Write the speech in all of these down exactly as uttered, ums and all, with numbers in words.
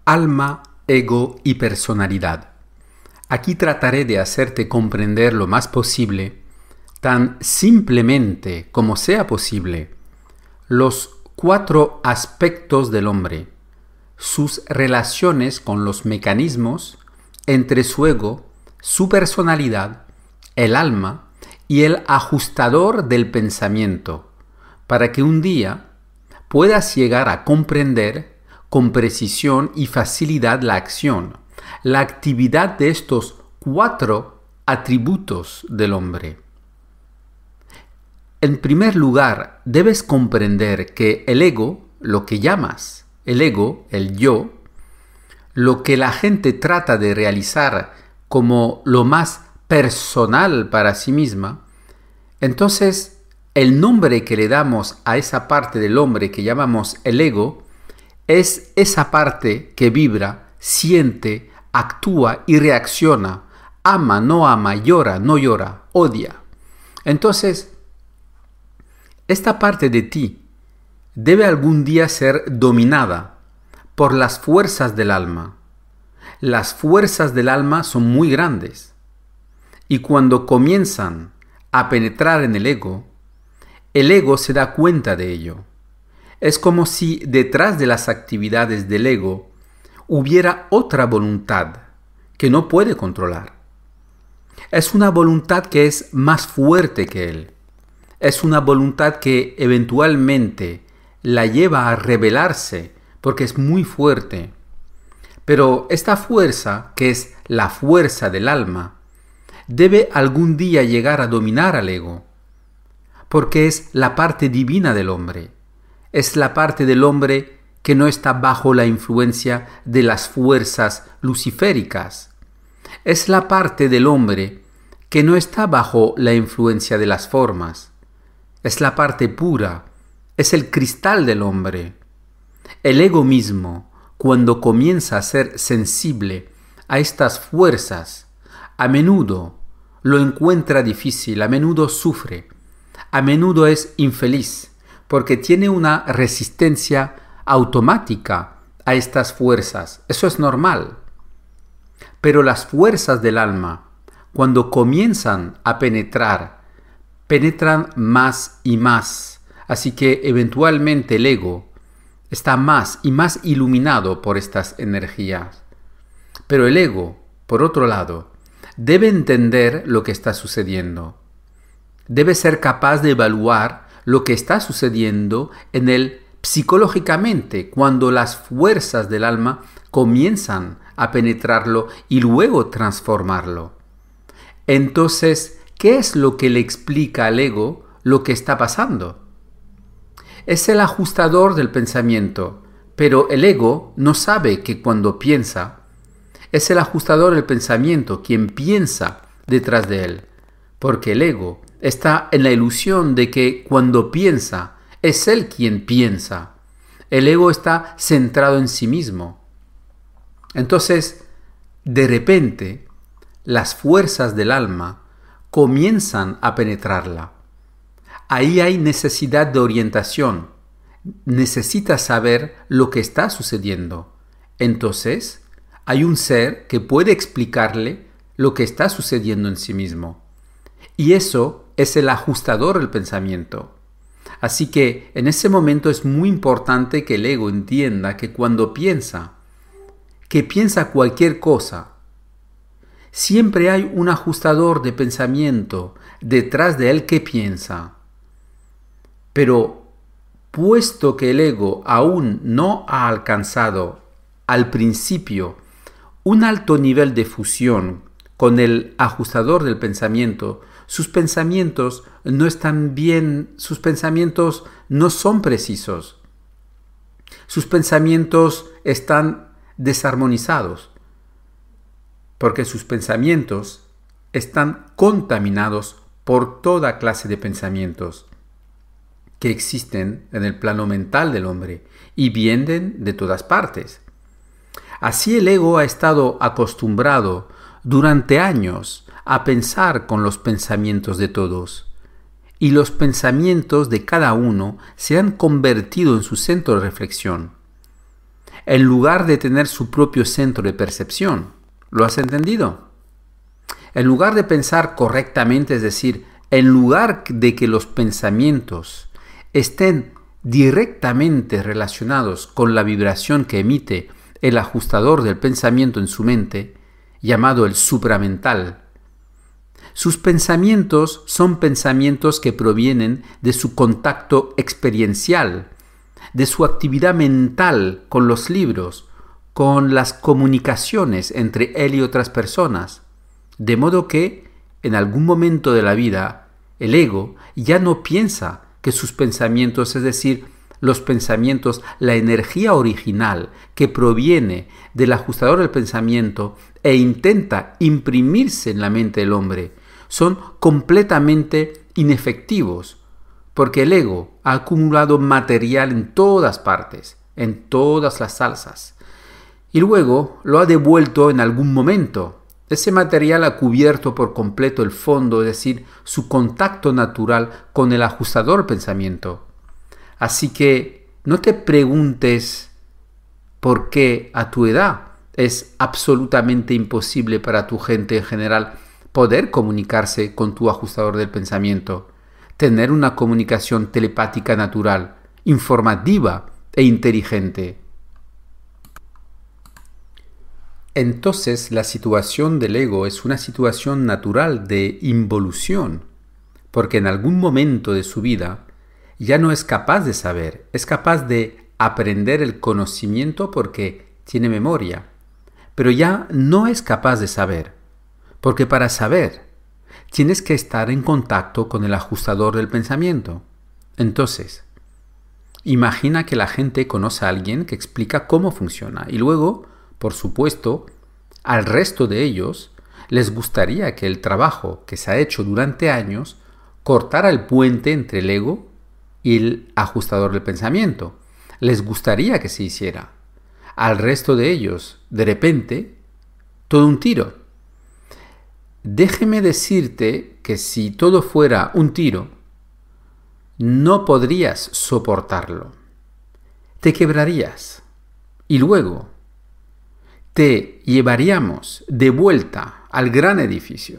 Alma, ego y personalidad. Aquí trataré de hacerte comprender lo más posible, tan simplemente como sea posible, los cuatro aspectos del hombre, sus relaciones con los mecanismos entre su ego, su personalidad, el alma y el ajustador del pensamiento, para que un día puedas llegar a comprender con precisión y facilidad la acción, la actividad de estos cuatro atributos del hombre. En primer lugar, debes comprender que el ego, lo que llamas el ego, el yo, lo que la gente trata de realizar como lo más personal para sí misma, entonces el nombre que le damos a esa parte del hombre que llamamos el ego es esa parte que vibra, siente, actúa y reacciona, ama, no ama, llora, no llora, odia. Entonces, esta parte de ti debe algún día ser dominada por las fuerzas del alma. Las fuerzas del alma son muy grandes y cuando comienzan a penetrar en el ego, el ego se da cuenta de ello. Es como si detrás de las actividades del ego hubiera otra voluntad que no puede controlar. Es una voluntad que es más fuerte que él. Es una voluntad que eventualmente la lleva a rebelarse porque es muy fuerte. Pero esta fuerza, que es la fuerza del alma, debe algún día llegar a dominar al ego, porque es la parte divina del hombre. Es la parte del hombre que no está bajo la influencia de las fuerzas luciféricas. Es la parte del hombre que no está bajo la influencia de las formas. Es la parte pura, es el cristal del hombre. El ego mismo, cuando comienza a ser sensible a estas fuerzas, a menudo lo encuentra difícil, a menudo sufre, a menudo es infeliz, porque tiene una resistencia automática a estas fuerzas. Eso es normal. Pero las fuerzas del alma, cuando comienzan a penetrar, penetran más y más. Así que eventualmente el ego está más y más iluminado por estas energías. Pero el ego, por otro lado, debe entender lo que está sucediendo. Debe ser capaz de evaluar lo que está sucediendo en él psicológicamente cuando las fuerzas del alma comienzan a penetrarlo y luego transformarlo. Entonces, ¿qué es lo que le explica al ego lo que está pasando? Es el ajustador del pensamiento, pero el ego no sabe que cuando piensa, es el ajustador del pensamiento quien piensa detrás de él, porque el ego está en la ilusión de que cuando piensa, es él quien piensa. El ego está centrado en sí mismo. Entonces, de repente, las fuerzas del alma comienzan a penetrarla. Ahí hay necesidad de orientación. Necesita saber lo que está sucediendo. Entonces, hay un ser que puede explicarle lo que está sucediendo en sí mismo. Y eso es el ajustador del pensamiento. Así que en ese momento es muy importante que el ego entienda que cuando piensa, que piensa cualquier cosa, siempre hay un ajustador de pensamiento detrás de él que piensa. Pero puesto que el ego aún no ha alcanzado al principio un alto nivel de fusión con el ajustador del pensamiento, sus pensamientos no están bien, sus pensamientos no son precisos. Sus pensamientos están desarmonizados, porque sus pensamientos están contaminados por toda clase de pensamientos que existen en el plano mental del hombre y vienen de todas partes. Así el ego ha estado acostumbrado durante años a pensar con los pensamientos de todos, y los pensamientos de cada uno se han convertido en su centro de reflexión. en lugar de tener su propio centro de percepción. ¿Lo has entendido? En lugar de pensar correctamente, es decir, en lugar de que los pensamientos estén directamente relacionados con la vibración que emite el ajustador del pensamiento en su mente, llamado el supramental, sus pensamientos son pensamientos que provienen de su contacto experiencial, de su actividad mental con los libros, con las comunicaciones entre él y otras personas. De modo que, en algún momento de la vida, el ego ya no piensa que sus pensamientos, es decir, los pensamientos, la energía original que proviene del ajustador del pensamiento e intenta imprimirse en la mente del hombre, son completamente inefectivos, porque el ego ha acumulado material en todas partes, en todas las salsas, y luego lo ha devuelto en algún momento. Ese material ha cubierto por completo el fondo, es decir, su contacto natural con el ajustador del pensamiento. Así que no te preguntes por qué a tu edad es absolutamente imposible para tu gente en general poder comunicarse con tu ajustador del pensamiento, tener una comunicación telepática natural, informativa e inteligente. Entonces, la situación del ego es una situación natural de involución, porque en algún momento de su vida ya no es capaz de saber, es capaz de aprender el conocimiento porque tiene memoria, pero ya no es capaz de saber. Porque para saber, tienes que estar en contacto con el ajustador del pensamiento. Entonces, imagina que la gente conoce a alguien que explica cómo funciona y luego, por supuesto, al resto de ellos les gustaría que el trabajo que se ha hecho durante años cortara el puente entre el ego y el ajustador del pensamiento. Les gustaría que se hiciera. Al resto de ellos, de repente, todo un tiro. Déjeme decirte que si todo fuera un tiro, no podrías soportarlo. Te quebrarías. Y luego te llevaríamos de vuelta al gran edificio.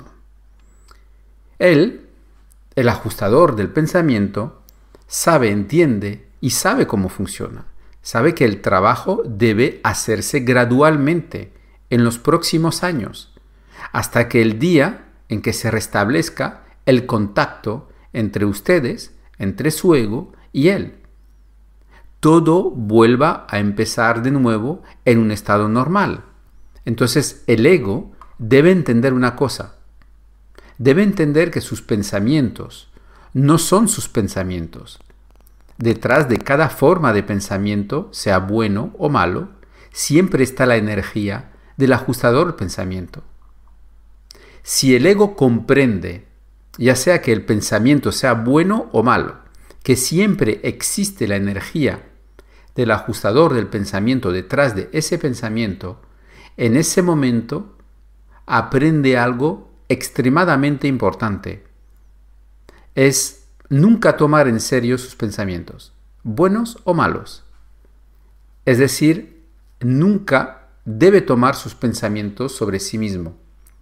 Él, el ajustador del pensamiento, sabe, entiende y sabe cómo funciona. Sabe que el trabajo debe hacerse gradualmente en los próximos años, hasta que el día en que se restablezca el contacto entre ustedes, entre su ego y él, todo vuelva a empezar de nuevo en un estado normal. Entonces el ego debe entender una cosa. Debe entender que sus pensamientos no son sus pensamientos. Detrás de cada forma de pensamiento, sea bueno o malo, siempre está la energía del ajustador del pensamiento. Si el ego comprende, ya sea que el pensamiento sea bueno o malo, que siempre existe la energía del ajustador del pensamiento detrás de ese pensamiento, en ese momento aprende algo extremadamente importante. Es nunca tomar en serio sus pensamientos, buenos o malos. Es decir, nunca debe tomar sus pensamientos sobre sí mismo.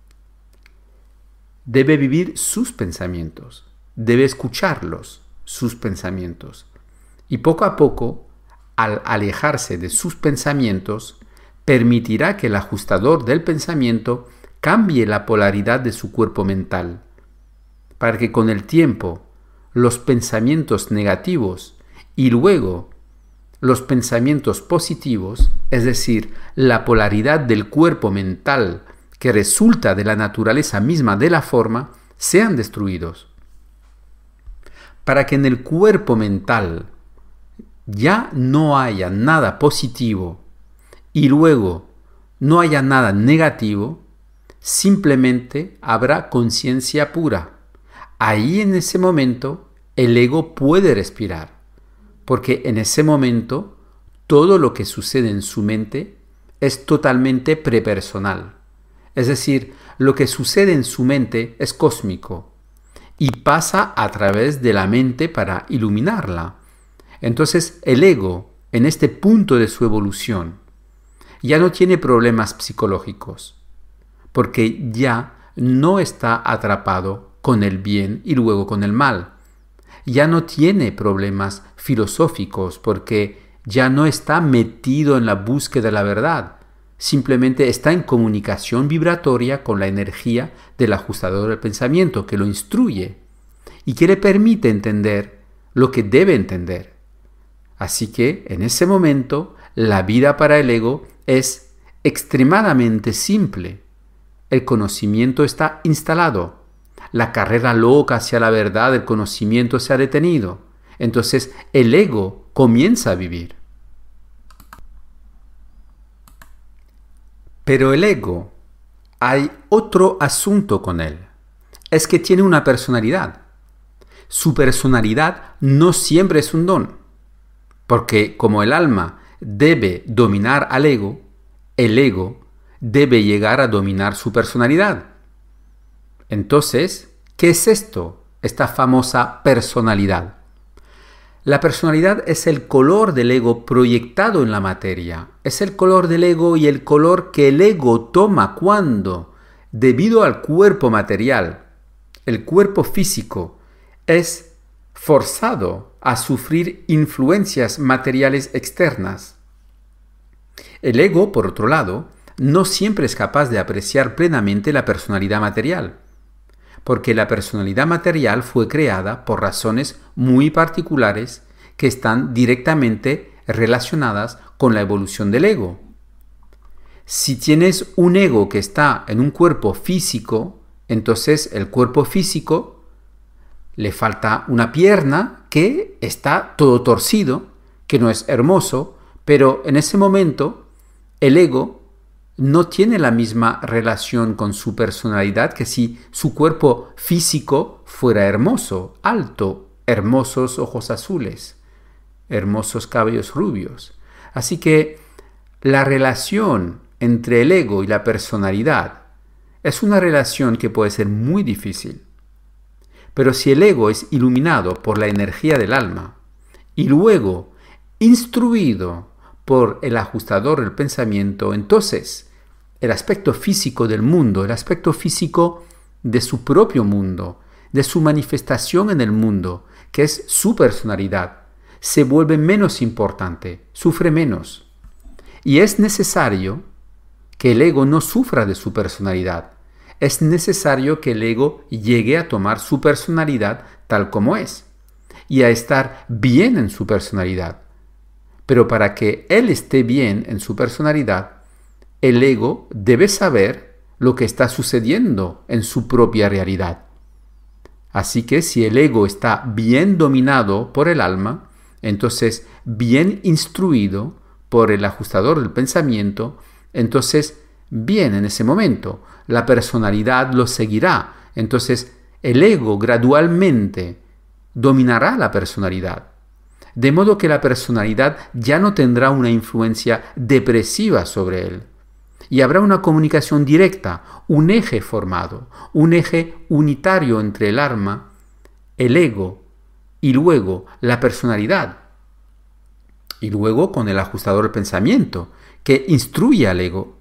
Debe vivir sus pensamientos, debe escucharlos, sus pensamientos. Y poco a poco, al alejarse de sus pensamientos, permitirá que el ajustador del pensamiento cambie la polaridad de su cuerpo mental, para que con el tiempo los pensamientos negativos y luego los pensamientos positivos, es decir, la polaridad del cuerpo mental que resulta de la naturaleza misma de la forma, sean destruidos. Para que en el cuerpo mental ya no haya nada positivo y luego no haya nada negativo, simplemente habrá conciencia pura. Ahí en ese momento el ego puede respirar, porque en ese momento todo lo que sucede en su mente es totalmente prepersonal. Es decir, lo que sucede en su mente es cósmico y pasa a través de la mente para iluminarla. Entonces el ego, en este punto de su evolución, ya no tiene problemas psicológicos, porque ya no está atrapado con el bien y luego con el mal. Ya no tiene problemas filosóficos porque ya no está metido en la búsqueda de la verdad. Simplemente está en comunicación vibratoria con la energía del ajustador del pensamiento que lo instruye y que le permite entender lo que debe entender. Así que en ese momento la vida para el ego es extremadamente simple. El conocimiento está instalado. La carrera loca hacia la verdad del conocimiento se ha detenido. Entonces el ego comienza a vivir. Pero el ego, hay otro asunto con él. Es que tiene una personalidad. Su personalidad no siempre es un don. Porque como el alma debe dominar al ego, el ego debe llegar a dominar su personalidad. Entonces, ¿qué es esto? Esta famosa personalidad. La personalidad es el color del ego proyectado en la materia. Es el color del ego y el color que el ego toma cuando, debido al cuerpo material, el cuerpo físico, es forzado a sufrir influencias materiales externas. El ego, por otro lado, no siempre es capaz de apreciar plenamente la personalidad material, porque la personalidad material fue creada por razones muy particulares que están directamente relacionadas con la evolución del ego. Si tienes un ego que está en un cuerpo físico, entonces el cuerpo físico le falta una pierna que está todo torcido, que no es hermoso, pero en ese momento el ego no tiene la misma relación con su personalidad que si su cuerpo físico fuera hermoso, alto, hermosos ojos azules, hermosos cabellos rubios. Así que la relación entre el ego y la personalidad es una relación que puede ser muy difícil. Pero si el ego es iluminado por la energía del alma y luego instruido por el ajustador del pensamiento, entonces el aspecto físico del mundo, el aspecto físico de su propio mundo, de su manifestación en el mundo, que es su personalidad, se vuelve menos importante, sufre menos. Y es necesario que el ego no sufra de su personalidad. Es necesario que el ego llegue a tomar su personalidad tal como es y a estar bien en su personalidad. Pero para que él esté bien en su personalidad, el ego debe saber lo que está sucediendo en su propia realidad. Así que si el ego está bien dominado por el alma, entonces bien instruido por el ajustador del pensamiento, entonces bien en ese momento la personalidad lo seguirá. Entonces el ego gradualmente dominará la personalidad. De modo que la personalidad ya no tendrá una influencia depresiva sobre él. Y habrá una comunicación directa, un eje formado, un eje unitario entre el alma, el ego y luego la personalidad. Y luego con el ajustador del pensamiento, que instruye al ego.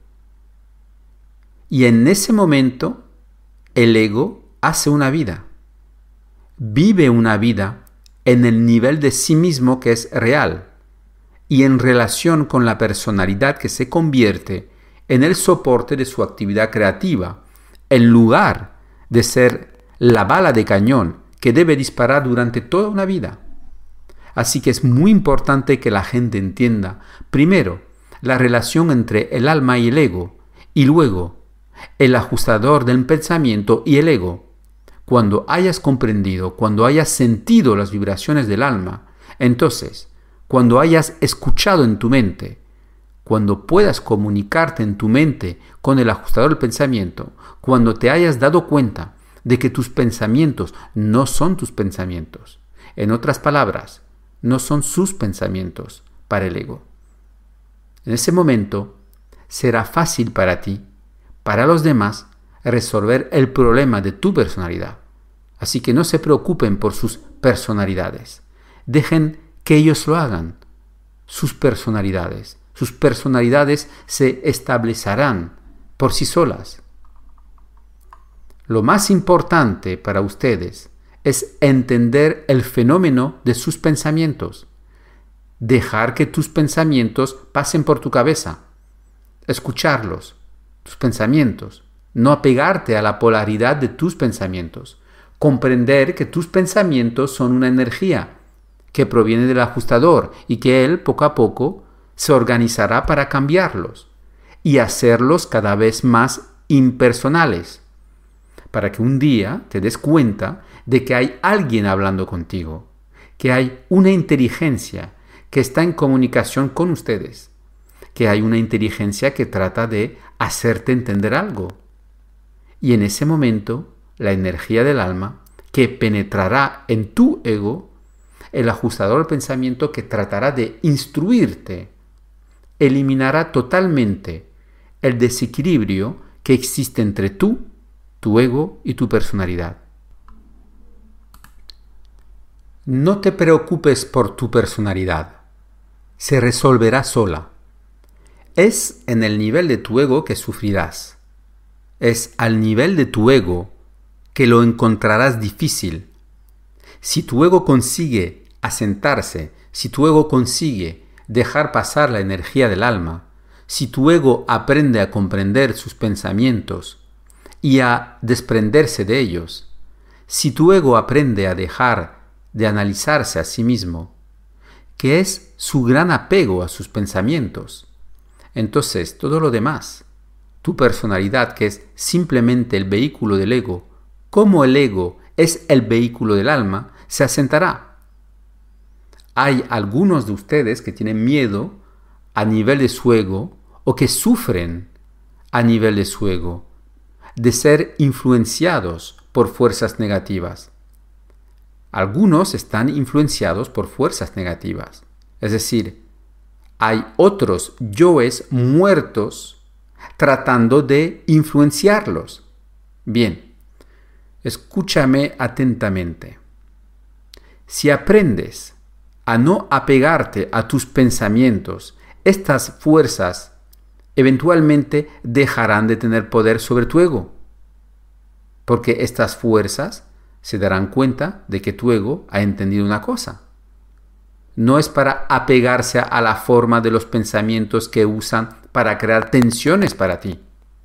Y en ese momento, el ego hace una vida. Vive una vida en el nivel de sí mismo que es real y en relación con la personalidad que se convierte en el soporte de su actividad creativa, en lugar de ser la bala de cañón que debe disparar durante toda una vida. Así que es muy importante que la gente entienda, primero, la relación entre el alma y el ego, y luego, el ajustador del pensamiento y el ego. Cuando hayas comprendido, cuando hayas sentido las vibraciones del alma, entonces, cuando hayas escuchado en tu mente, cuando puedas comunicarte en tu mente con el ajustador del pensamiento, cuando te hayas dado cuenta de que tus pensamientos no son tus pensamientos, en otras palabras, no son sus pensamientos para el ego. En ese momento, será fácil para ti, para los demás, resolver el problema de tu personalidad. Así que no se preocupen por sus personalidades. Dejen que ellos lo hagan, sus personalidades. sus personalidades se establecerán por sí solas. Lo más importante para ustedes es entender el fenómeno de sus pensamientos. Dejar que tus pensamientos pasen por tu cabeza. Escucharlos, tus pensamientos. No apegarte a la polaridad de tus pensamientos. Comprender que tus pensamientos son una energía que proviene del ajustador y que él poco a poco se organizará para cambiarlos y hacerlos cada vez más impersonales, para que un día te des cuenta de que hay alguien hablando contigo, que hay una inteligencia que está en comunicación con ustedes, que hay una inteligencia que trata de hacerte entender algo. Y en ese momento, la energía del alma que penetrará en tu ego, el ajustador del pensamiento que tratará de instruirte, eliminará totalmente el desequilibrio que existe entre tú, tu ego y tu personalidad. No te preocupes por tu personalidad. Se resolverá sola. Es en el nivel de tu ego que sufrirás. Es al nivel de tu ego que lo encontrarás difícil. Si tu ego consigue asentarse, si tu ego consigue dejar pasar la energía del alma, si tu ego aprende a comprender sus pensamientos y a desprenderse de ellos, si tu ego aprende a dejar de analizarse a sí mismo, que es su gran apego a sus pensamientos, entonces todo lo demás, tu personalidad, que es simplemente el vehículo del ego, como el ego es el vehículo del alma, se asentará. Hay algunos de ustedes que tienen miedo a nivel de su ego o que sufren a nivel de su ego de ser influenciados por fuerzas negativas. Algunos están influenciados por fuerzas negativas. Es decir, hay otros yoes muertos tratando de influenciarlos. Bien, escúchame atentamente. Si aprendes a no apegarte a tus pensamientos, estas fuerzas eventualmente dejarán de tener poder sobre tu ego. Porque estas fuerzas se darán cuenta de que tu ego ha entendido una cosa. No es para apegarse a la forma de los pensamientos que usan para crear tensiones para ti.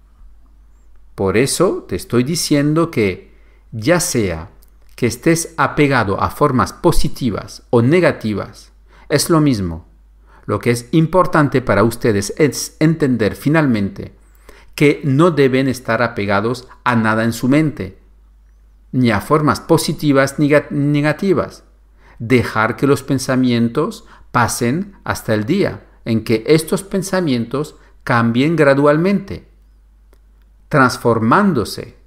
Por eso te estoy diciendo que ya sea que estés apegado a formas positivas o negativas, es lo mismo. Lo que es importante para ustedes es entender finalmente que no deben estar apegados a nada en su mente, ni a formas positivas ni negativas. Dejar que los pensamientos pasen hasta el día en que estos pensamientos cambien gradualmente, transformándose.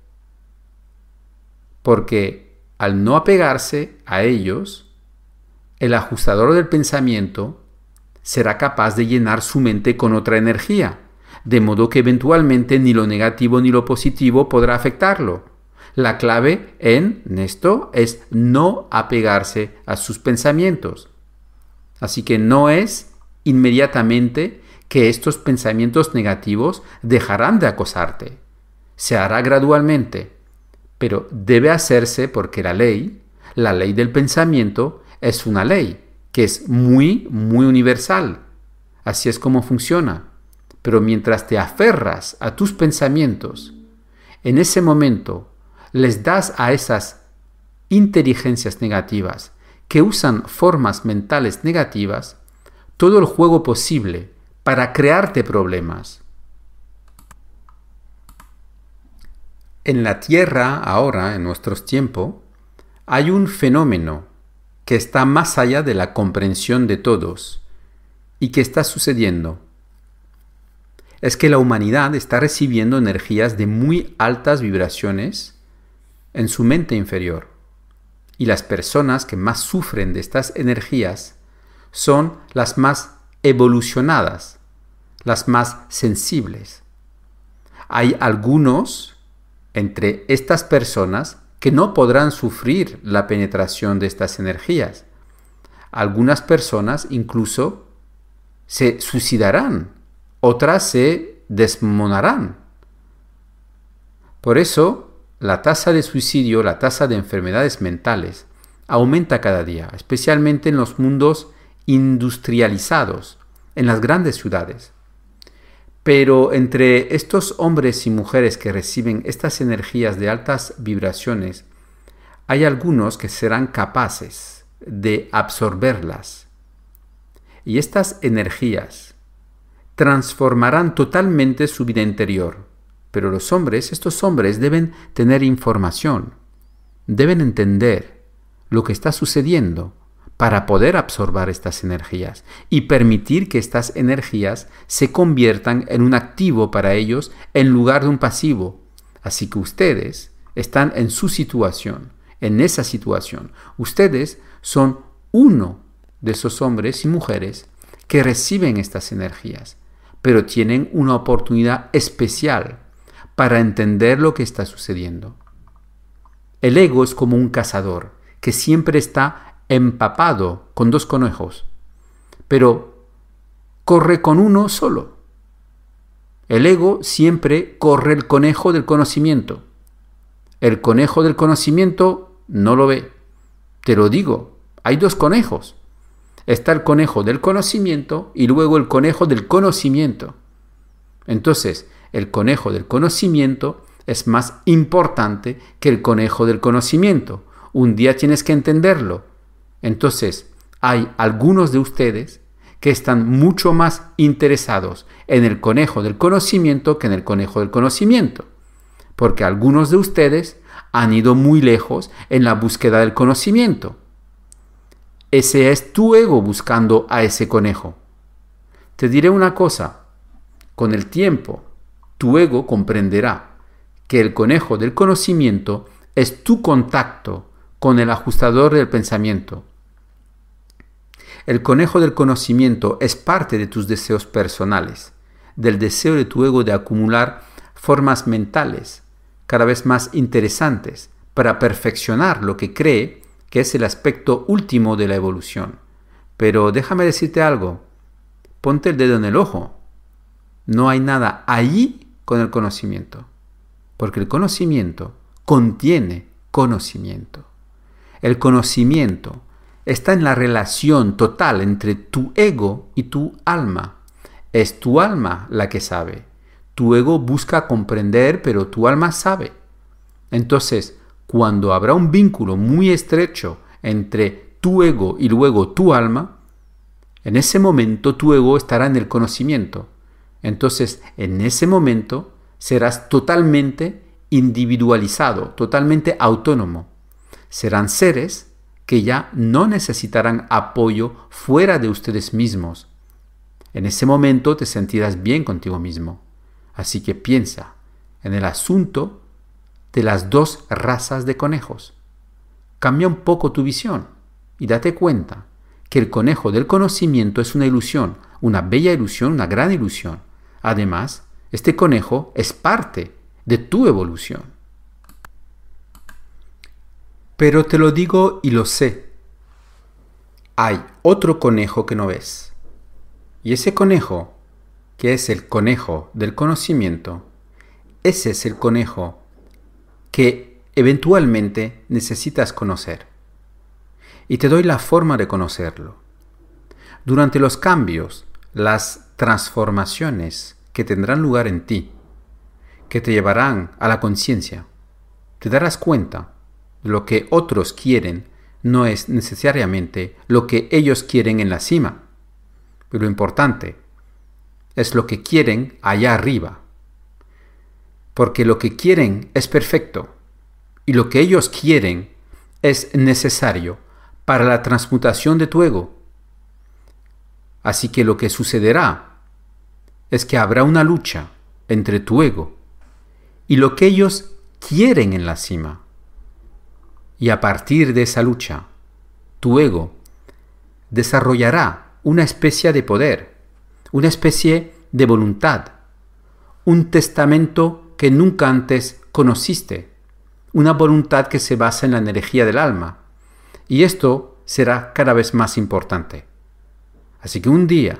Porque al no apegarse a ellos, el ajustador del pensamiento será capaz de llenar su mente con otra energía, de modo que eventualmente ni lo negativo ni lo positivo podrá afectarlo. La clave en esto es no apegarse a sus pensamientos. Así que no es inmediatamente que estos pensamientos negativos dejarán de acosarte. Se hará gradualmente, pero debe hacerse porque la ley, la ley del pensamiento, es una ley que es muy, muy universal. Así es como funciona. Pero mientras te aferras a tus pensamientos, en ese momento les das a esas inteligencias negativas que usan formas mentales negativas todo el juego posible para crearte problemas. En la Tierra, ahora, en nuestros tiempos, hay un fenómeno que está más allá de la comprensión de todos y que está sucediendo. Es que la humanidad está recibiendo energías de muy altas vibraciones en su mente inferior. Y las personas que más sufren de estas energías son las más evolucionadas, las más sensibles. Hay algunos entre estas personas que no podrán sufrir la penetración de estas energías. Algunas personas incluso se suicidarán, otras se desmonarán. Por eso, la tasa de suicidio, la tasa de enfermedades mentales, aumenta cada día, especialmente en los mundos industrializados, en las grandes ciudades. Pero entre estos hombres y mujeres que reciben estas energías de altas vibraciones, hay algunos que serán capaces de absorberlas. Y estas energías transformarán totalmente su vida interior. Pero los hombres, estos hombres deben tener información, deben entender lo que está sucediendo para poder absorber estas energías y permitir que estas energías se conviertan en un activo para ellos en lugar de un pasivo. Así que ustedes están en su situación, en esa situación. Ustedes son uno de esos hombres y mujeres que reciben estas energías, pero tienen una oportunidad especial para entender lo que está sucediendo. El ego es como un cazador que siempre está empapado con dos conejos, pero corre con uno solo. El ego siempre corre el conejo del conocimiento. El conejo del conocimiento no lo ve. Te lo digo, hay dos conejos. Está el conejo del conocimiento y luego el conejo del conocimiento. Entonces, el conejo del conocimiento es más importante que el conejo del conocimiento. Un día tienes que entenderlo. Entonces, hay algunos de ustedes que están mucho más interesados en el conejo del conocimiento que en el conejo del conocimiento. Porque algunos de ustedes han ido muy lejos en la búsqueda del conocimiento. Ese es tu ego buscando a ese conejo. Te diré una cosa. Con el tiempo, tu ego comprenderá que el conejo del conocimiento es tu contacto con el ajustador del pensamiento. El conejo del conocimiento es parte de tus deseos personales, del deseo de tu ego de acumular formas mentales cada vez más interesantes para perfeccionar lo que cree que es el aspecto último de la evolución. Pero déjame decirte algo, ponte el dedo en el ojo. No hay nada allí con el conocimiento, porque el conocimiento contiene conocimiento. El conocimiento está en la relación total entre tu ego y tu alma. Es tu alma la que sabe. Tu ego busca comprender, pero tu alma sabe. Entonces, cuando habrá un vínculo muy estrecho entre tu ego y luego tu alma, en ese momento tu ego estará en el conocimiento. Entonces, en ese momento serás totalmente individualizado, totalmente autónomo. Serán seres que ya no necesitarán apoyo fuera de ustedes mismos. En ese momento te sentirás bien contigo mismo. Así que piensa en el asunto de las dos razas de conejos. Cambia un poco tu visión y date cuenta que el conejo del conocimiento es una ilusión, una bella ilusión, una gran ilusión. Además, este conejo es parte de tu evolución. Pero te lo digo y lo sé. Hay otro conejo que no ves. Y ese conejo, que es el conejo del conocimiento, ese es el conejo que eventualmente necesitas conocer. Y te doy la forma de conocerlo. Durante los cambios, las transformaciones que tendrán lugar en ti, que te llevarán a la conciencia, te darás cuenta de lo que otros quieren no es necesariamente lo que ellos quieren en la cima. Pero lo importante es lo que quieren allá arriba. Porque lo que quieren es perfecto y lo que ellos quieren es necesario para la transmutación de tu ego. Así que lo que sucederá es que habrá una lucha entre tu ego y lo que ellos quieren en la cima. Y a partir de esa lucha, tu ego desarrollará una especie de poder, una especie de voluntad, un testamento que nunca antes conociste, una voluntad que se basa en la energía del alma. Y esto será cada vez más importante. Así que un día,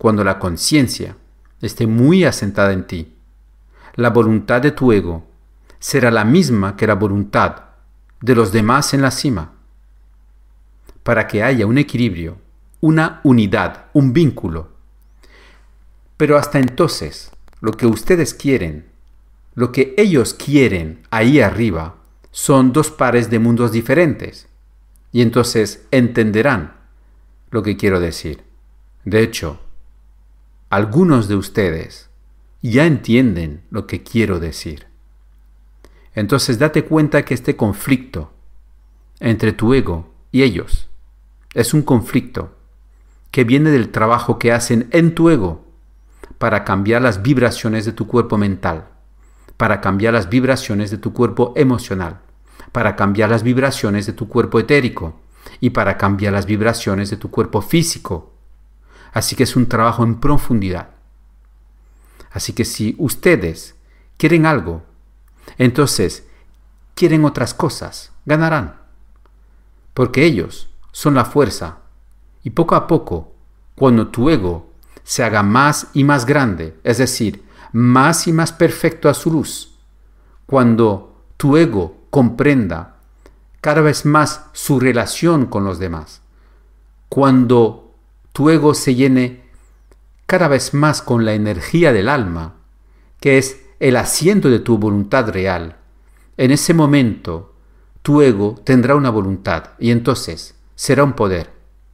cuando la conciencia esté muy asentada en ti, la voluntad de tu ego será la misma que la voluntad de los demás en la cima, para que haya un equilibrio, una unidad, un vínculo. Pero hasta entonces, lo que ustedes quieren, lo que ellos quieren ahí arriba, son dos pares de mundos diferentes. Y entonces entenderán lo que quiero decir. De hecho, algunos de ustedes ya entienden lo que quiero decir. Entonces date cuenta que este conflicto entre tu ego y ellos es un conflicto que viene del trabajo que hacen en tu ego para cambiar las vibraciones de tu cuerpo mental, para cambiar las vibraciones de tu cuerpo emocional, para cambiar las vibraciones de tu cuerpo etérico y para cambiar las vibraciones de tu cuerpo físico. Así que es un trabajo en profundidad. Así que si ustedes quieren algo, entonces quieren otras cosas, ganarán. Porque ellos son la fuerza. Y poco a poco, cuando tu ego se haga más y más grande, es decir, más y más perfecto a su luz, cuando tu ego comprenda cada vez más su relación con los demás, cuando tu ego se llene cada vez más con la energía del alma, que es el asiento de tu voluntad real, en ese momento tu ego tendrá una voluntad y entonces será un poder.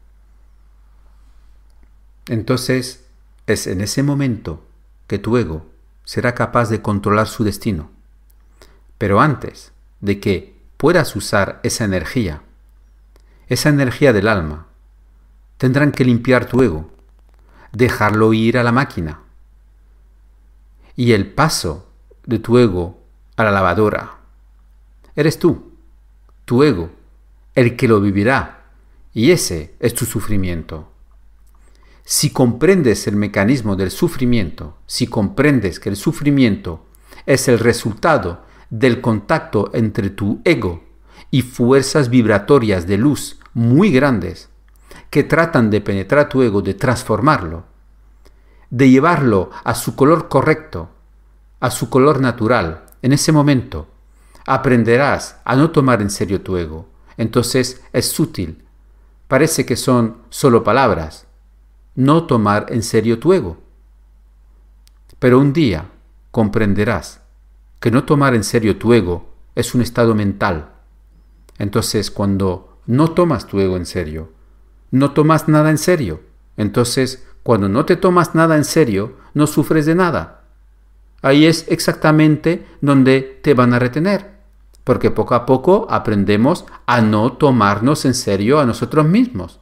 Entonces es en ese momento que tu ego será capaz de controlar su destino. Pero antes de que puedas usar esa energía, esa energía del alma, tendrán que limpiar tu ego, dejarlo ir a la máquina. Y el paso de tu ego a la lavadora eres tú, tu ego, el que lo vivirá, y ese es tu sufrimiento. Si comprendes el mecanismo del sufrimiento, si comprendes que el sufrimiento es el resultado del contacto entre tu ego y fuerzas vibratorias de luz muy grandes que tratan de penetrar tu ego, de transformarlo, de llevarlo a su color correcto, a su color natural, en ese momento aprenderás a no tomar en serio tu ego. Entonces es sutil, parece que son solo palabras, no tomar en serio tu ego. Pero un día comprenderás que no tomar en serio tu ego es un estado mental. Entonces, cuando no tomas tu ego en serio, no tomas nada en serio. Entonces, cuando no te tomas nada en serio, no sufres de nada. Ahí es exactamente donde te van a retener, porque poco a poco aprendemos a no tomarnos en serio a nosotros mismos.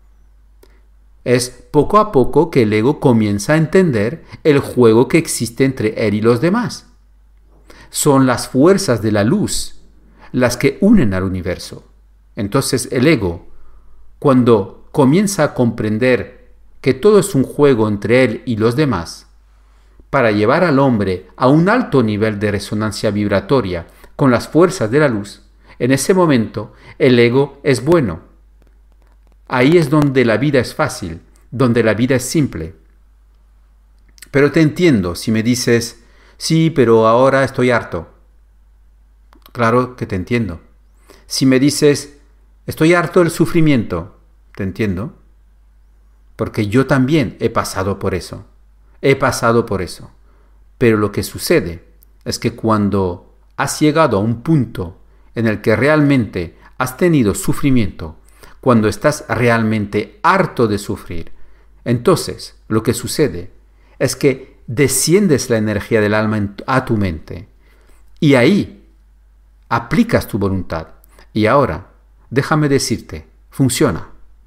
Es poco a poco que el ego comienza a entender el juego que existe entre él y los demás. Son las fuerzas de la luz las que unen al universo. Entonces el ego, cuando comienza a comprender que todo es un juego entre él y los demás, para llevar al hombre a un alto nivel de resonancia vibratoria con las fuerzas de la luz, en ese momento el ego es bueno. Ahí es donde la vida es fácil, donde la vida es simple. Pero te entiendo si me dices, sí, pero ahora estoy harto. Claro que te entiendo. Si me dices, estoy harto del sufrimiento, te entiendo. Porque yo también he pasado por eso. He pasado por eso. Pero lo que sucede es que cuando has llegado a un punto en el que realmente has tenido sufrimiento, cuando estás realmente harto de sufrir, entonces lo que sucede es que desciendes la energía del alma a tu mente y ahí aplicas tu voluntad. Y ahora, déjame decirte, funciona.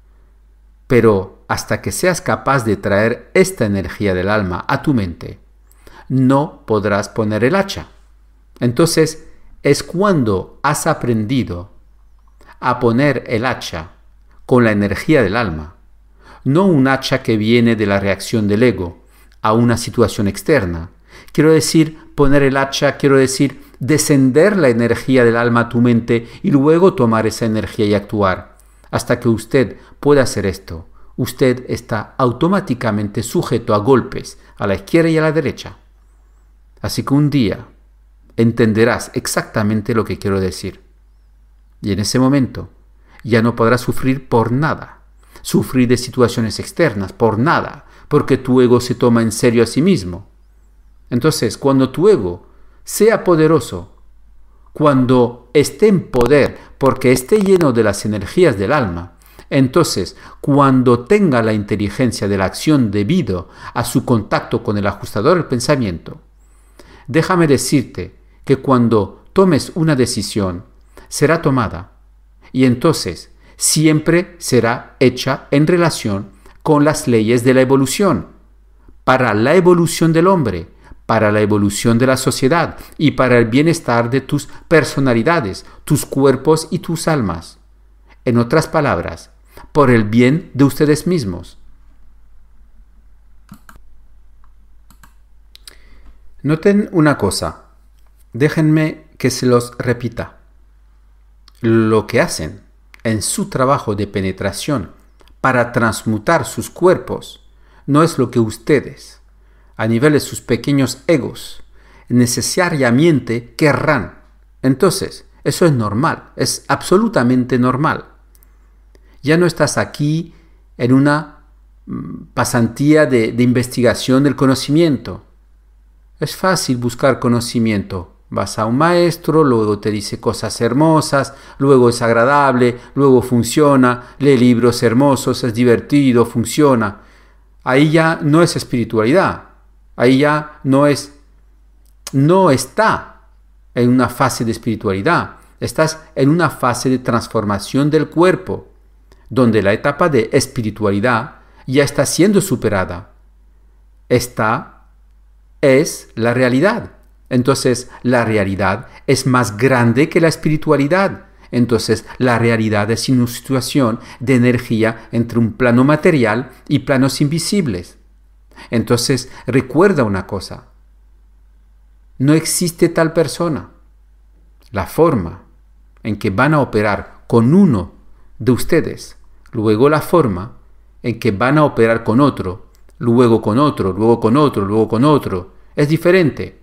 Pero hasta que seas capaz de traer esta energía del alma a tu mente, no podrás poner el hacha. Entonces es cuando has aprendido a poner el hacha con la energía del alma, no un hacha que viene de la reacción del ego a una situación externa. Quiero decir, poner el hacha, quiero decir, descender la energía del alma a tu mente y luego tomar esa energía y actuar. Hasta que usted pueda hacer esto, usted está automáticamente sujeto a golpes a la izquierda y a la derecha. Así que un día entenderás exactamente lo que quiero decir. Y en ese momento ya no podrás sufrir por nada, sufrir de situaciones externas por nada, porque tu ego se toma en serio a sí mismo. Entonces, cuando tu ego sea poderoso, cuando esté en poder, porque esté lleno de las energías del alma, entonces, cuando tenga la inteligencia de la acción debido a su contacto con el ajustador del pensamiento, déjame decirte que cuando tomes una decisión, será tomada, y entonces siempre será hecha en relación con las leyes de la evolución, para la evolución del hombre, para la evolución de la sociedad y para el bienestar de tus personalidades, tus cuerpos y tus almas. En otras palabras, por el bien de ustedes mismos. Noten una cosa, déjenme que se los repita. Lo que hacen en su trabajo de penetración para transmutar sus cuerpos no es lo que ustedes, a nivel de sus pequeños egos, necesariamente querrán. Entonces, eso es normal, es absolutamente normal. Ya no estás aquí en una pasantía de, de investigación del conocimiento. Es fácil buscar conocimiento. Vas a un maestro, luego te dice cosas hermosas, luego es agradable, luego funciona, lee libros hermosos, es divertido, funciona. Ahí ya no es espiritualidad. Ahí ya no es, no está en una fase de espiritualidad. Estás en una fase de transformación del cuerpo, donde la etapa de espiritualidad ya está siendo superada. Esta es la realidad. Entonces, la realidad es más grande que la espiritualidad. Entonces, la realidad es una situación de energía entre un plano material y planos invisibles. Entonces, recuerda una cosa. No existe tal persona. La forma en que van a operar con uno de ustedes, luego la forma en que van a operar con otro, luego con otro, luego con otro, luego con otro, es diferente.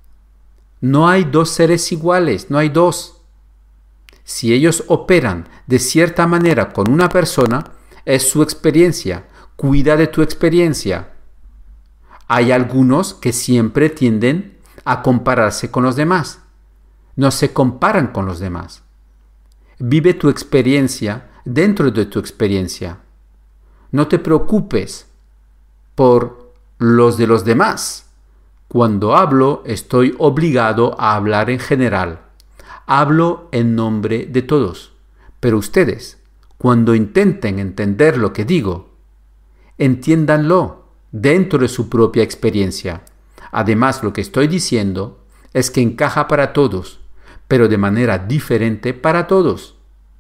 No hay dos seres iguales, no hay dos. Si ellos operan de cierta manera con una persona, es su experiencia. Cuida de tu experiencia. Hay algunos que siempre tienden a compararse con los demás. No se comparan con los demás. Vive tu experiencia dentro de tu experiencia. No te preocupes por los de los demás. Cuando hablo, estoy obligado a hablar en general. Hablo en nombre de todos. Pero ustedes, cuando intenten entender lo que digo, entiéndanlo dentro de su propia experiencia. Además, lo que estoy diciendo es que encaja para todos, pero de manera diferente para todos.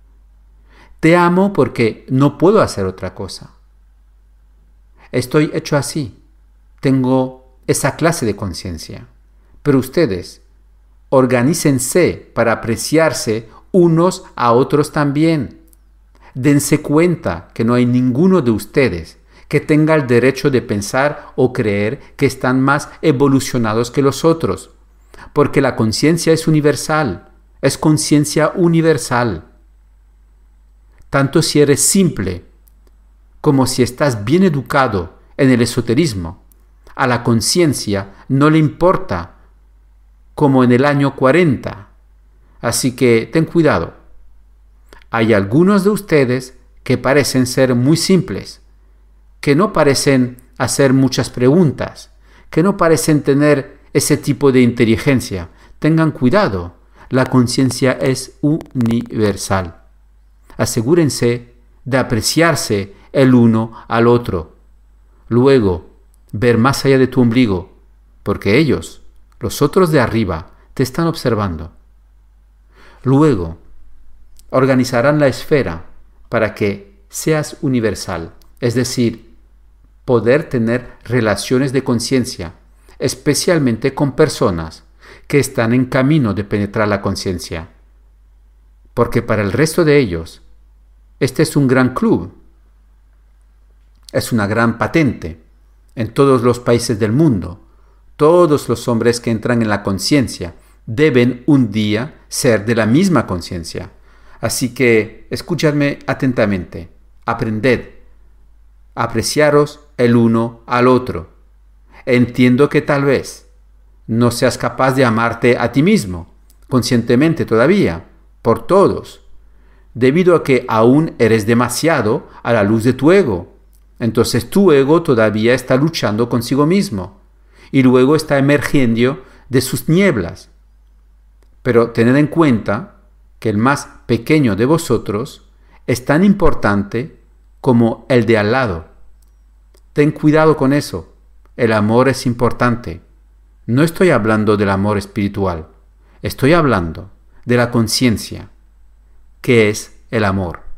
Te amo porque no puedo hacer otra cosa. Estoy hecho así. Tengo esa clase de conciencia. Pero ustedes, organícense para apreciarse unos a otros también. Dense cuenta que no hay ninguno de ustedes que tenga el derecho de pensar o creer que están más evolucionados que los otros, porque la conciencia es universal, es conciencia universal. Tanto si eres simple como si estás bien educado en el esoterismo, a la conciencia no le importa, como en el año cuarenta. Así que ten cuidado. Hay algunos de ustedes que parecen ser muy simples, que no parecen hacer muchas preguntas, que no parecen tener ese tipo de inteligencia. Tengan cuidado, la conciencia es universal. Asegúrense de apreciarse el uno al otro. Luego, ver más allá de tu ombligo, porque ellos, los otros de arriba, te están observando. Luego, organizarán la esfera para que seas universal, es decir, poder tener relaciones de conciencia, especialmente con personas que están en camino de penetrar la conciencia. Porque para el resto de ellos, este es un gran club. Es una gran patente en todos los países del mundo. Todos los hombres que entran en la conciencia deben un día ser de la misma conciencia. Así que escuchadme atentamente, aprended, apreciaros el uno al otro. Entiendo que tal vez no seas capaz de amarte a ti mismo, conscientemente todavía, por todos, debido a que aún eres demasiado a la luz de tu ego. Entonces tu ego todavía está luchando consigo mismo y luego está emergiendo de sus nieblas. Pero tened en cuenta que el más pequeño de vosotros es tan importante como el de al lado. Ten cuidado con eso. El amor es importante. No estoy hablando del amor espiritual. Estoy hablando de la conciencia, que es el amor.